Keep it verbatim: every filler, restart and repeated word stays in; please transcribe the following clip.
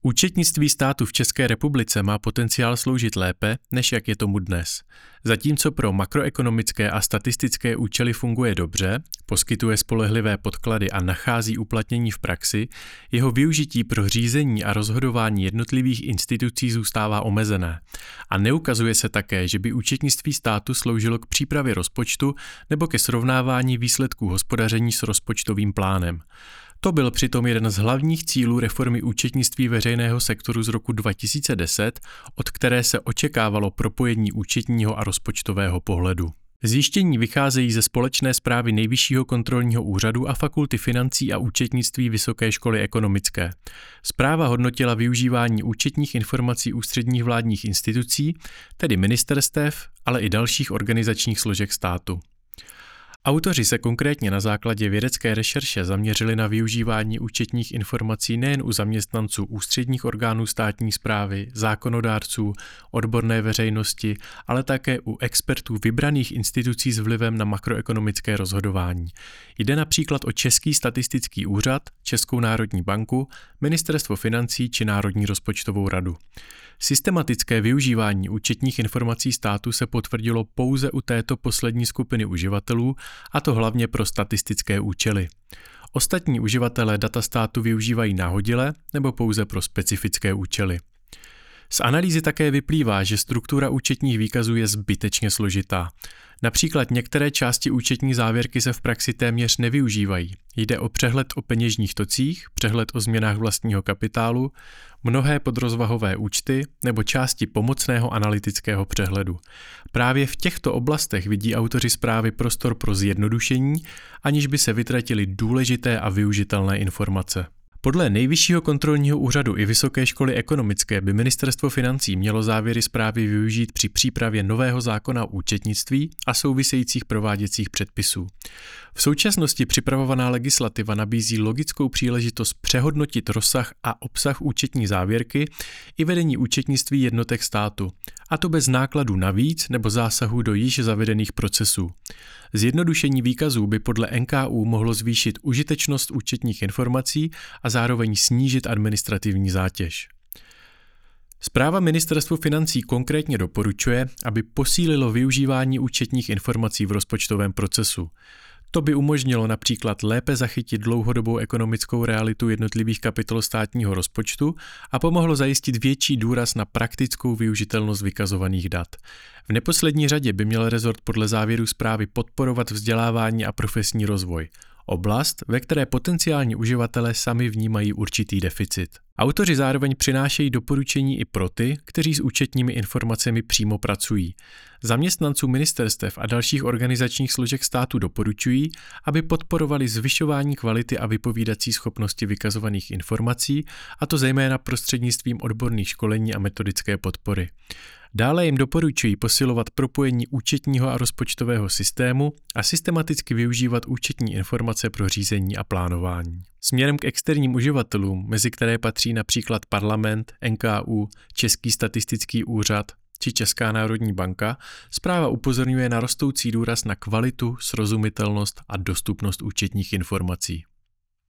Účetnictví státu v České republice má potenciál sloužit lépe, než jak je tomu dnes. Zatímco pro makroekonomické a statistické účely funguje dobře, poskytuje spolehlivé podklady a nachází uplatnění v praxi, jeho využití pro řízení a rozhodování jednotlivých institucí zůstává omezené. A neukazuje se také, že by účetnictví státu sloužilo k přípravě rozpočtu nebo ke srovnávání výsledků hospodaření s rozpočtovým plánem. To byl přitom jeden z hlavních cílů reformy účetnictví veřejného sektoru z roku dva tisíce deset, od které se očekávalo propojení účetního a rozpočtového pohledu. Zjištění vycházejí ze společné zprávy Nejvyššího kontrolního úřadu a Fakulty financí a účetnictví Vysoké školy ekonomické. Zpráva hodnotila využívání účetních informací ústředních vládních institucí, tedy ministerstev, ale i dalších organizačních složek státu. Autoři se konkrétně na základě vědecké rešerše zaměřili na využívání účetních informací nejen u zaměstnanců ústředních orgánů státní správy, zákonodárců, odborné veřejnosti, ale také u expertů vybraných institucí s vlivem na makroekonomické rozhodování. Jde například o Český statistický úřad, Českou národní banku, Ministerstvo financí či Národní rozpočtovou radu. Systematické využívání účetních informací státu se potvrdilo pouze u této poslední skupiny uživatelů, a to hlavně pro statistické účely. Ostatní uživatelé data státu využívají nahodile nebo pouze pro specifické účely. Z analýzy také vyplývá, že struktura účetních výkazů je zbytečně složitá. Například některé části účetní závěrky se v praxi téměř nevyužívají. Jde o přehled o peněžních tocích, přehled o změnách vlastního kapitálu, mnohé podrozvahové účty nebo části pomocného analytického přehledu. Právě v těchto oblastech vidí autoři zprávy prostor pro zjednodušení, aniž by se vytratily důležité a využitelné informace. Podle Nejvyššího kontrolního úřadu i Vysoké školy ekonomické by Ministerstvo financí mělo závěry zprávy využít při přípravě nového zákona o účetnictví a souvisejících prováděcích předpisů. V současnosti připravovaná legislativa nabízí logickou příležitost přehodnotit rozsah a obsah účetní závěrky i vedení účetnictví jednotek státu, a to bez nákladů navíc nebo zásahů do již zavedených procesů. Zjednodušení výkazů by podle N K Ú mohlo zvýšit užitečnost účetních informací a zároveň snížit administrativní zátěž. Zpráva Ministerstvu financí konkrétně doporučuje, aby posílilo využívání účetních informací v rozpočtovém procesu. To by umožnilo například lépe zachytit dlouhodobou ekonomickou realitu jednotlivých kapitol státního rozpočtu a pomohlo zajistit větší důraz na praktickou využitelnost vykazovaných dat. V neposlední řadě by měl rezort podle závěru zprávy podporovat vzdělávání a profesní rozvoj. Oblast, ve které potenciální uživatelé sami vnímají určitý deficit. Autoři zároveň přinášejí doporučení i pro ty, kteří s účetními informacemi přímo pracují. Zaměstnancům ministerstev a dalších organizačních složek státu doporučují, aby podporovali zvyšování kvality a vypovídací schopnosti vykazovaných informací, a to zejména prostřednictvím odborných školení a metodické podpory. Dále jim doporučují posilovat propojení účetního a rozpočtového systému a systematicky využívat účetní informace pro řízení a plánování. Směrem k externím uživatelům, mezi které patří například Parlament, N K Ú, Český statistický úřad či Česká národní banka, zpráva upozorňuje na rostoucí důraz na kvalitu, srozumitelnost a dostupnost účetních informací.